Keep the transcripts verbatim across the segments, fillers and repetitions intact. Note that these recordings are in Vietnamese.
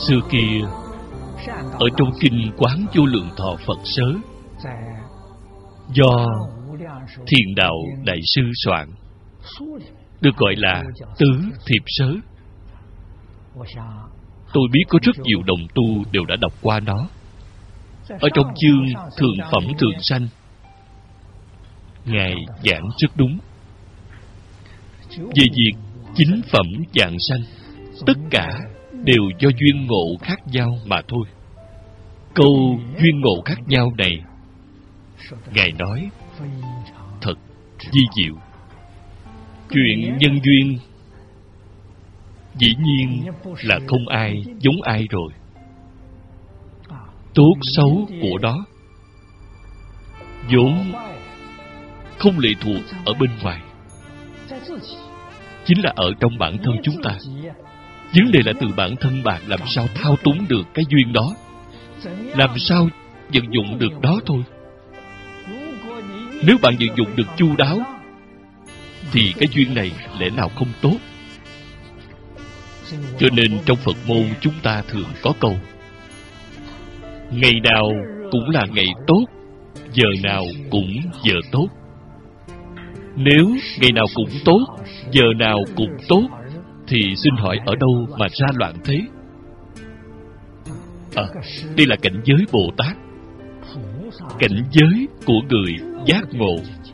xưa kia, ở trong kinh Quán Vô Lượng Thọ Phật Sớ, do Thiền Đạo Đại Sư soạn, được gọi là Tứ Thiệp Sớ. Tôi biết có rất nhiều đồng tu đều đã đọc qua nó. Ở trong chương Thượng Phẩm Thường Sanh, Ngài giảng rất đúng về việc chính phẩm vãng sanh, tất cả đều do duyên ngộ khác nhau mà thôi. Câu duyên ngộ khác nhau này, Ngài nói thật vi diệu. Chuyện nhân duyên dĩ nhiên là không ai giống ai rồi. Tốt xấu của đó vốn không lệ thuộc ở bên ngoài, chính là ở trong bản thân chúng ta. Vấn đề là từ bản thân bạn làm sao thao túng được cái duyên đó, làm sao vận dụng được đó thôi. Nếu bạn vận dụng được chu đáo thì cái duyên này lẽ nào không tốt. Cho nên trong Phật môn chúng ta thường có câu: ngày nào cũng là ngày tốt, giờ nào cũng giờ tốt. Nếu ngày nào cũng tốt, giờ nào cũng tốt, thì xin hỏi ở đâu mà ra loạn thế? À, đây là cảnh giới Bồ Tát, cảnh giới của người giác ngộ.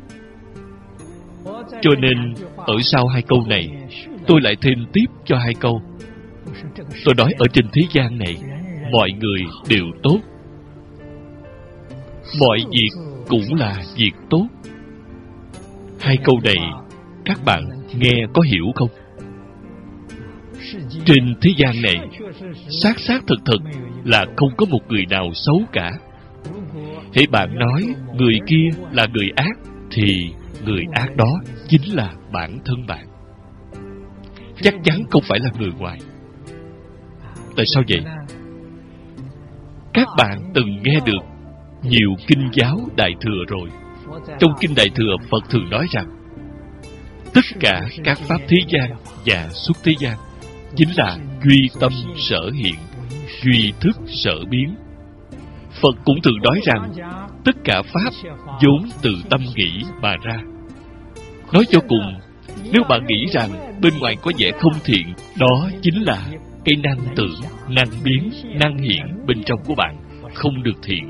Cho nên ở sau hai câu này, tôi lại thêm tiếp cho hai câu. Tôi nói ở trên thế gian này, mọi người đều tốt, mọi việc cũng là việc tốt. Hai câu này các bạn nghe có hiểu không? Trên thế gian này, xác xác thực thực là không có một người nào xấu cả. Hễ bạn nói người kia là người ác, thì người ác đó chính là bản thân bạn, chắc chắn không phải là người ngoài. Tại sao vậy? Các bạn từng nghe được nhiều kinh giáo Đại Thừa rồi. Trong kinh Đại Thừa, Phật thường nói rằng tất cả các pháp thế gian và xuất thế gian chính là duy tâm sở hiện, duy thức sở biến. Phật cũng thường nói rằng tất cả pháp vốn từ tâm nghĩ mà ra. Nói cho cùng, nếu bạn nghĩ rằng bên ngoài có vẻ không thiện, đó chính là cái năng tưởng, năng biến, năng hiện bên trong của bạn không được thiện.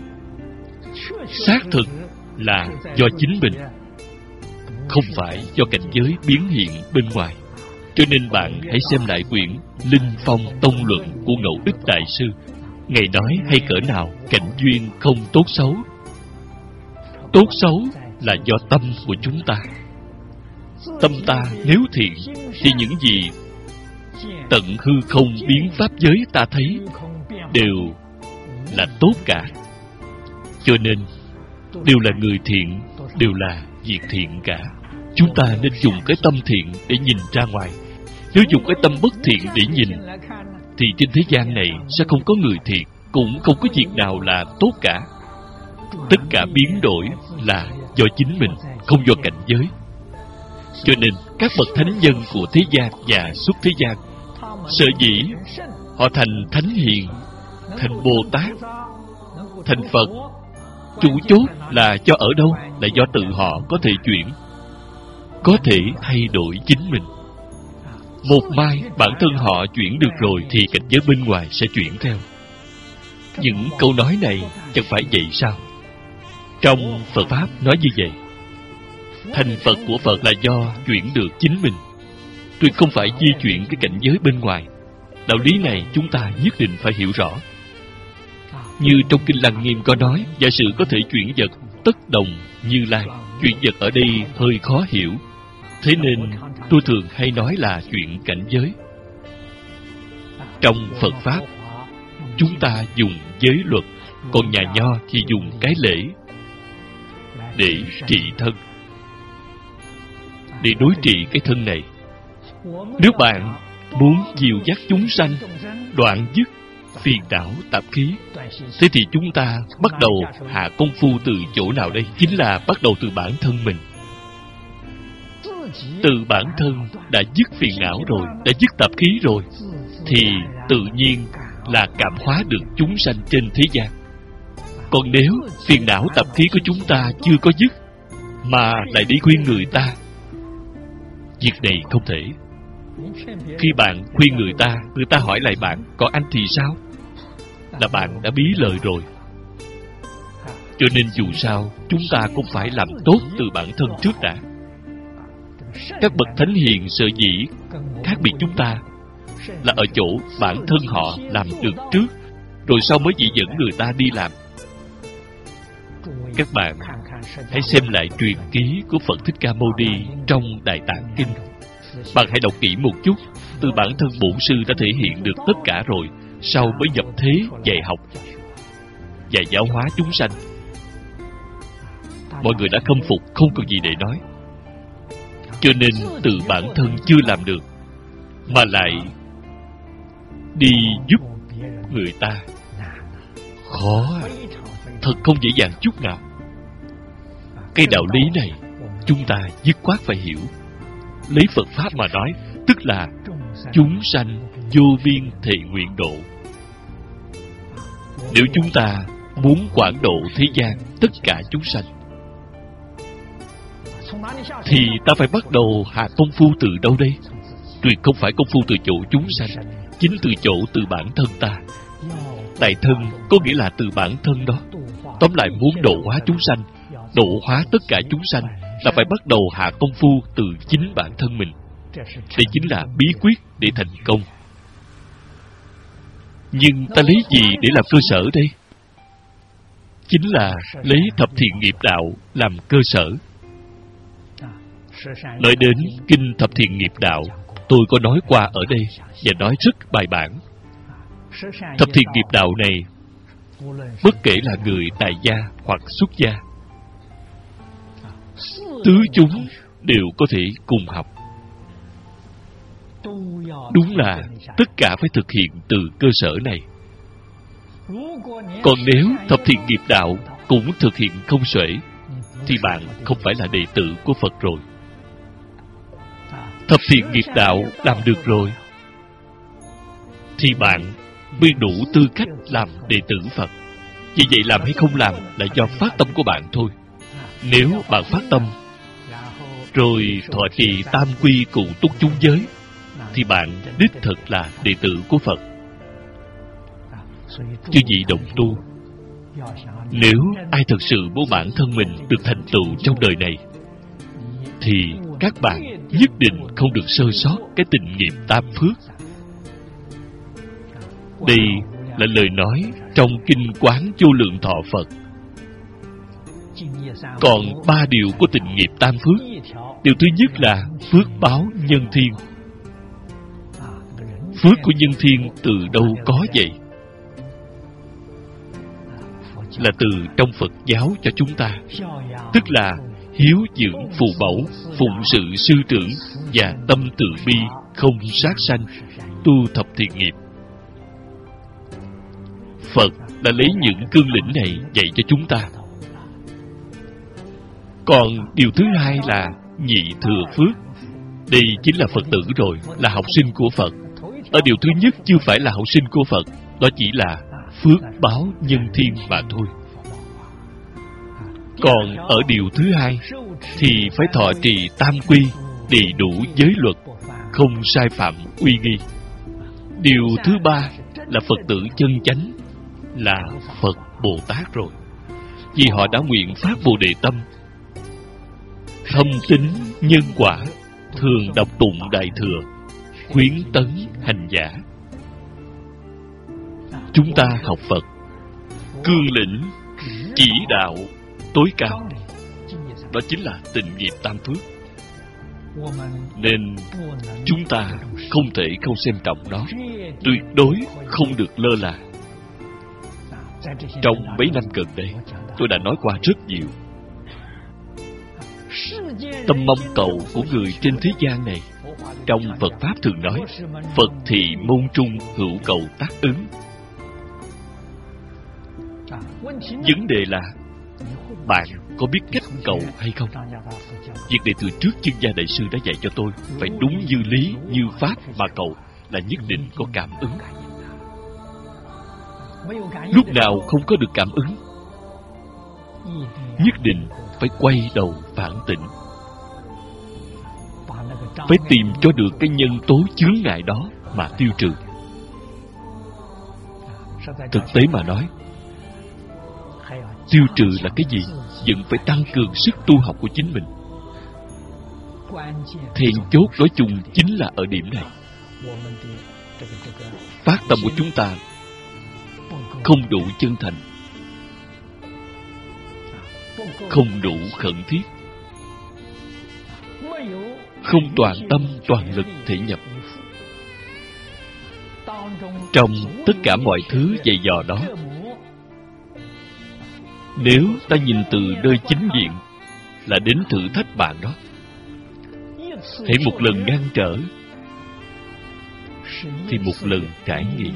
Xác thực là do chính mình, không phải do cảnh giới biến hiện bên ngoài. Cho nên bạn hãy xem lại quyển Linh Phong Tông Luận của Ngẫu Ích Đại Sư. Ngài nói hay cỡ nào cảnh duyên không tốt xấu. Tốt xấu là do tâm của chúng ta. Tâm ta nếu thiện, thì những gì tận hư không biến pháp giới ta thấy đều là tốt cả. Cho nên đều là người thiện, đều là việc thiện cả. Chúng ta nên dùng cái tâm thiện để nhìn ra ngoài. Nếu dùng cái tâm bất thiện để nhìn, thì trên thế gian này sẽ không có người thiện, cũng không có việc nào là tốt cả. Tất cả biến đổi là do chính mình, không do cảnh giới. Cho nên các bậc thánh nhân của thế gian và xuất thế gian, sở dĩ họ thành thánh hiền, thành Bồ Tát, thành Phật, chủ chốt là cho ở đâu? Là do tự họ có thể chuyển, có thể thay đổi chính mình. Một mai bản thân họ chuyển được rồi, thì cảnh giới bên ngoài sẽ chuyển theo. Những câu nói này chẳng phải vậy sao? Trong Phật Pháp nói như vậy. Thành Phật của Phật là do chuyển được chính mình, tuyệt không phải di chuyển cái cảnh giới bên ngoài. Đạo lý này chúng ta nhất định phải hiểu rõ. Như trong Kinh Lăng Nghiêm có nói, giả sử có thể chuyển vật tất đồng Như Lai. Chuyển vật ở đây hơi khó hiểu, thế nên tôi thường hay nói là chuyện cảnh giới. Trong Phật Pháp, chúng ta dùng giới luật, còn nhà Nho thì dùng cái lễ để trị thân, để đối trị cái thân này. Nếu bạn muốn dìu dắt chúng sanh, đoạn dứt phiền não tạp khí, thế thì chúng ta bắt đầu hạ công phu từ chỗ nào đây? Chính là bắt đầu từ bản thân mình. Từ bản thân đã dứt phiền não rồi, đã dứt tạp khí rồi, thì tự nhiên là cảm hóa được chúng sanh trên thế gian. Còn nếu phiền não tập khí của chúng ta chưa có dứt, mà lại đi khuyên người ta, việc này không thể. Khi bạn khuyên người ta, người ta hỏi lại bạn, còn anh thì sao? Là bạn đã bí lời rồi. Cho nên dù sao, chúng ta cũng phải làm tốt từ bản thân trước đã. Các bậc thánh hiền sở dĩ khác biệt chúng ta là ở chỗ bản thân họ làm được trước, rồi sau mới chỉ dẫn người ta đi làm. Các bạn hãy xem lại truyền ký của Phật Thích Ca Mâu Ni trong Đại Tạng Kinh. Bạn hãy đọc kỹ một chút. Từ bản thân bổn sư đã thể hiện được tất cả rồi, sau mới nhập thế dạy học và giáo hóa chúng sanh. Mọi người đã khâm phục, không còn gì để nói. Cho nên từ bản thân chưa làm được, mà lại đi giúp người ta, khó, thật không dễ dàng chút nào. Cái đạo lý này chúng ta dứt khoát phải hiểu. Lấy Phật Pháp mà nói, tức là chúng sanh vô biên thệ nguyện độ. Nếu chúng ta muốn quảng độ thế gian tất cả chúng sanh, thì ta phải bắt đầu hạ công phu từ đâu đây? Tuyệt không phải công phu từ chỗ chúng sanh, chính từ chỗ từ bản thân ta. Tại thân có nghĩa là từ bản thân đó. Tóm lại, muốn độ hóa chúng sanh, độ hóa tất cả chúng sanh, là phải bắt đầu hạ công phu từ chính bản thân mình. Đây chính là bí quyết để thành công. Nhưng ta lấy gì để làm cơ sở đây? Chính là lấy thập thiện nghiệp đạo làm cơ sở. Nói đến Kinh Thập Thiện Nghiệp Đạo, tôi có nói qua ở đây và nói rất bài bản. Thập thiện nghiệp đạo này, bất kể là người tại gia hoặc xuất gia, tứ chúng đều có thể cùng học. Đúng là tất cả phải thực hiện từ cơ sở này. Còn nếu thập thiện nghiệp đạo cũng thực hiện không xuể, thì bạn không phải là đệ tử của Phật rồi. Thập thiện nghiệp đạo làm được rồi, thì bạn mới đủ tư cách làm đệ tử Phật. Vì vậy làm hay không làm là do phát tâm của bạn thôi. Nếu bạn phát tâm, rồi thọ trì tam quy cụ túc chúng giới, thì bạn đích thực là đệ tử của Phật. Chứ gì đồng tu, nếu ai thật sự muốn bản thân mình được thành tựu trong đời này, thì các bạn nhất định không được sơ sót cái tình nghiệp tam phước. Đây là lời nói trong Kinh Quán Vô Lượng Thọ Phật. Còn ba điều của tình nghiệp tam phước. Điều thứ nhất là phước báo nhân thiên. Phước của nhân thiên từ đâu có vậy? Là từ trong Phật giáo cho chúng ta. Tức là hiếu dưỡng phụ mẫu, phụng sự sư trưởng và tâm từ bi, không sát sanh, tu thập thiện nghiệp. Phật đã lấy những cương lĩnh này dạy cho chúng ta. Còn điều thứ hai là nhị thừa phước. Đây chính là Phật tử rồi, là học sinh của Phật. Ở điều thứ nhất chưa phải là học sinh của Phật, đó chỉ là phước báo nhân thiên mà thôi. Còn ở điều thứ hai thì phải thọ trì tam quy, đầy đủ giới luật, không sai phạm uy nghi. Điều thứ ba là Phật tử chân chánh, là Phật Bồ Tát rồi. Vì họ đã nguyện phát Bồ Đề tâm, thâm tín nhân quả, thường đọc tụng Đại Thừa, khuyến tấn hành giả. Chúng ta học Phật, cương lĩnh, chỉ đạo tối cao, đó chính là tình nghiệp tam phước. Nên chúng ta không thể không xem trọng nó, tuyệt đối không được lơ là. Trong mấy năm gần đây, tôi đã nói qua rất nhiều. Tâm mong cầu của người trên thế gian này, trong Phật Pháp thường nói, Phật thì môn trung hữu cầu tác ứng. Vấn đề là bạn có biết cách cầu hay không? Việc này từ trước Chương Gia Đại Sư đã dạy cho tôi, phải đúng như lý, như pháp mà cầu là nhất định có cảm ứng. lúc nào không có được cảm ứng, nhất định phải quay đầu phản tỉnh, phải tìm cho được cái nhân tố chướng ngại đó mà tiêu trừ. Thực tế mà nói, tiêu trừ là cái gì? Vẫn phải tăng cường sức tu học của chính mình. Then chốt nói chung chính là ở điểm này. Phát tâm của chúng ta không đủ chân thành, không đủ khẩn thiết, không toàn tâm toàn lực thể nhập. Trong tất cả mọi thứ dày dò đó, nếu ta nhìn từ nơi chính diện là đến thử thách bạn đó, hãy một lần ngăn trở thì một lần trải nghiệm.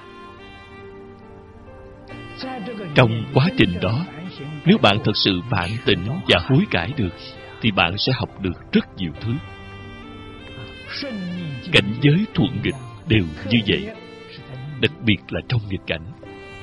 Trong quá trình đó, nếu bạn thật sự phản tỉnh và hối cải được, thì bạn sẽ học được rất nhiều thứ. Cảnh giới thuận nghịch đều như vậy, đặc biệt là trong nghịch cảnh.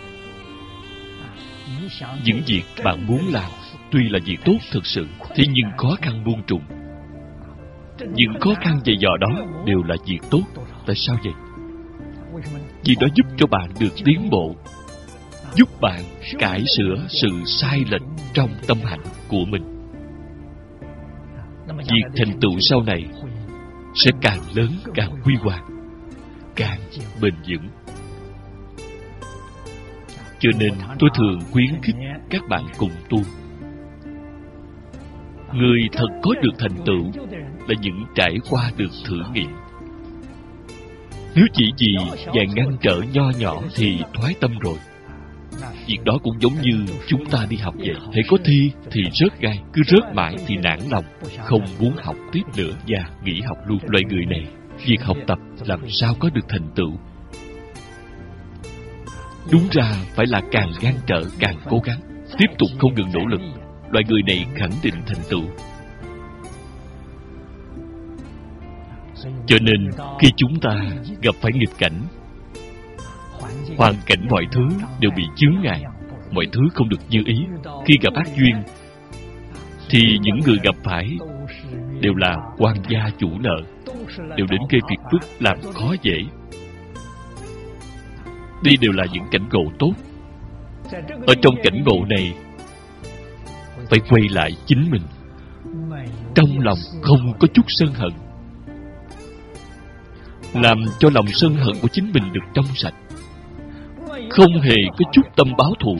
Những việc bạn muốn làm tuy là việc tốt thực sự, thế nhưng khó khăn muôn trùng. Những khó khăn dày dò đó đều là việc tốt. Tại sao vậy? Vì đó giúp cho bạn được tiến bộ, giúp bạn cải sửa sự sai lệch trong tâm hạnh của mình. Việc thành tựu sau này sẽ càng lớn, càng huy hoàng, càng bền vững. Cho nên tôi thường khuyến khích các bạn cùng tu. Người thật có được thành tựu là những trải qua được thử nghiệm. Nếu chỉ vì vài ngăn trở nho nhỏ thì thoái tâm rồi. Việc đó cũng giống như chúng ta đi học vậy. Hãy có thi thì rớt gai, cứ rớt mãi thì nản lòng, không muốn học tiếp nữa và nghỉ học luôn. Loại người này, việc học tập làm sao có được thành tựu? Đúng ra phải là càng ngăn trở càng cố gắng, tiếp tục không ngừng nỗ lực. Loại người này khẳng định thành tựu. Cho nên khi chúng ta gặp phải nghịch cảnh, hoàn cảnh mọi thứ đều bị chướng ngại, mọi thứ không được như ý. Khi gặp ác duyên thì những người gặp phải đều là quan gia chủ nợ, đều đến gây phiền phức làm khó dễ. Đây đều là những cảnh ngộ tốt. Ở trong cảnh ngộ này phải quay lại chính mình, trong lòng không có chút sân hận, làm cho lòng sân hận của chính mình được trong sạch, không hề có chút tâm báo thù.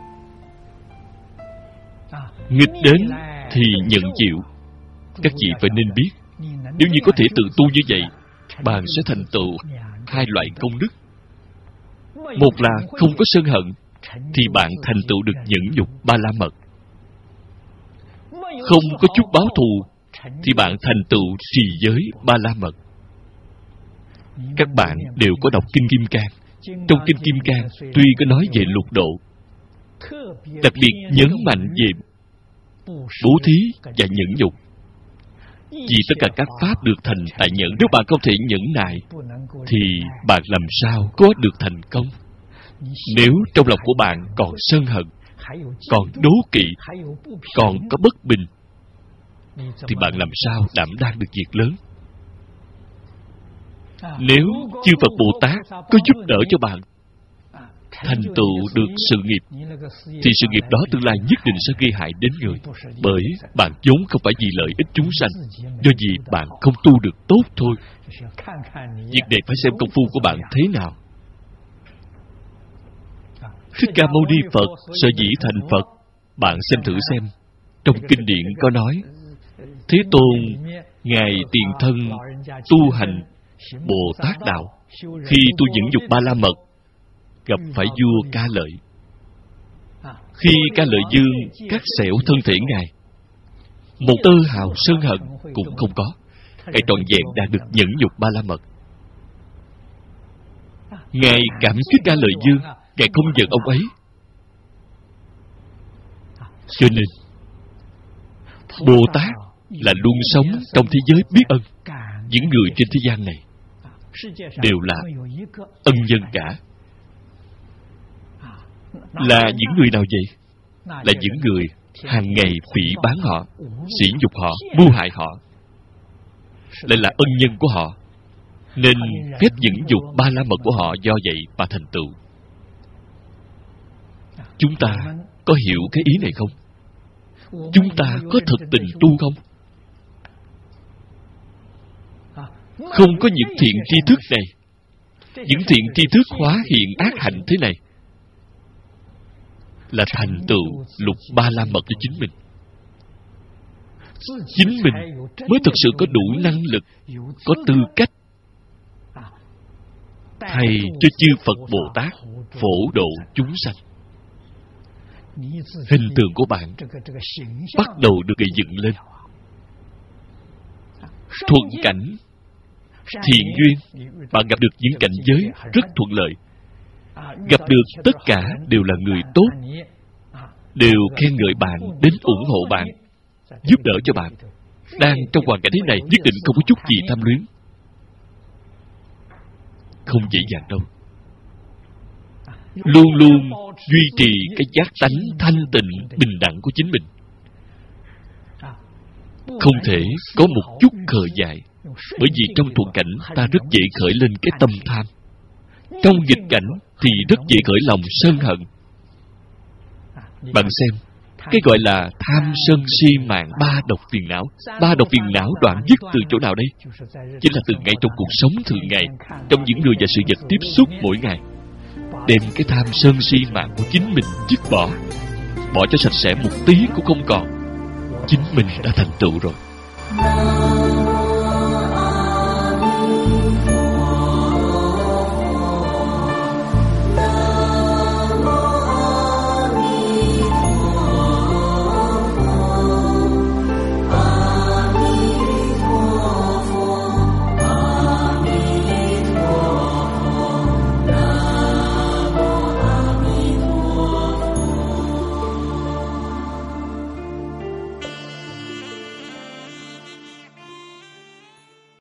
Nghịch đến thì nhận chịu. Các chị phải nên biết, nếu như có thể tự tu như vậy, bạn sẽ thành tựu hai loại công đức. Một là không có sân hận, thì bạn thành tựu được nhẫn nhục ba la mật. Không có chút báo thù, thì bạn thành tựu trì giới ba la mật. Các bạn đều có đọc Kinh Kim Cang. Trong Kinh Kim Cang tuy có nói về lục độ, đặc biệt nhấn mạnh về bố thí và nhẫn nhục. Vì tất cả các pháp được thành tại nhẫn. Nếu bạn không thể nhẫn nại, thì bạn làm sao có được thành công? Nếu trong lòng của bạn còn sân hận, còn đố kỵ, còn có bất bình, thì bạn làm sao đảm đang được việc lớn? Nếu chư Phật Bồ Tát có giúp đỡ cho bạn thành tựu được sự nghiệp, thì sự nghiệp đó tương lai nhất định sẽ gây hại đến người. Bởi bạn vốn không phải vì lợi ích chúng sanh, do vì bạn không tu được tốt thôi. Việc này phải xem công phu của bạn thế nào. Thích Ca Mâu Ni Phật sở dĩ thành Phật, bạn xem thử xem. Trong kinh điển có nói, Thế Tôn ngài tiền thân tu hành Bồ Tát đạo, khi tu nhẫn nhục ba la mật, gặp phải vua Ca Lợi. Khi Ca Lợi Dương cắt xẻo thân thể ngài, một tơ hào sân hận cũng không có. Ngài trọn vẹn đạt được nhẫn nhục ba la mật. Ngài cảm kích Ca Lợi Dương, ngài không giận ông ấy. Cho nên Bồ Tát là luôn sống trong thế giới biết ân. Những người trên thế gian này đều là ân nhân cả. Là những người nào vậy? Là những người hàng ngày phỉ báng họ, sỉ nhục họ, mưu hại họ, lại là ân nhân của họ, nên phép dẫn dục ba la mật của họ do vậy mà thành tựu. Chúng ta có hiểu cái ý này không? Chúng ta có thực tình tu không? Không có những thiện tri thức này, những thiện tri thức hóa hiện ác hạnh thế này, là thành tựu lục ba la mật cho chính mình. Chính mình mới thực sự có đủ năng lực, có tư cách thầy cho chư Phật Bồ Tát phổ độ chúng sanh. Hình tượng của bạn bắt đầu được gây dựng lên. Thuận cảnh, thiện duyên, bạn gặp được những cảnh giới rất thuận lợi. Gặp được tất cả đều là người tốt, đều khen ngợi bạn, đến ủng hộ bạn, giúp đỡ cho bạn. Đang trong hoàn cảnh thế này, nhất định không có chút gì tham luyến. Không dễ dàng đâu. Luôn luôn duy trì cái giác tánh thanh tịnh, bình đẳng của chính mình. Không thể có một chút khờ dại, bởi vì trong thuận cảnh ta rất dễ khởi lên cái tâm tham. Trong nghịch cảnh thì rất dễ khởi lòng sân hận. Bạn xem, cái gọi là tham sân si mạng ba độc phiền não. Ba độc phiền não đoạn dứt từ chỗ nào đây? Chính là từ ngay trong cuộc sống thường ngày, trong những người và sự vật tiếp xúc mỗi ngày. Đem cái tham sân si mạng của chính mình dứt bỏ, bỏ cho sạch sẽ một tí cũng không còn, chính mình đã thành tựu rồi.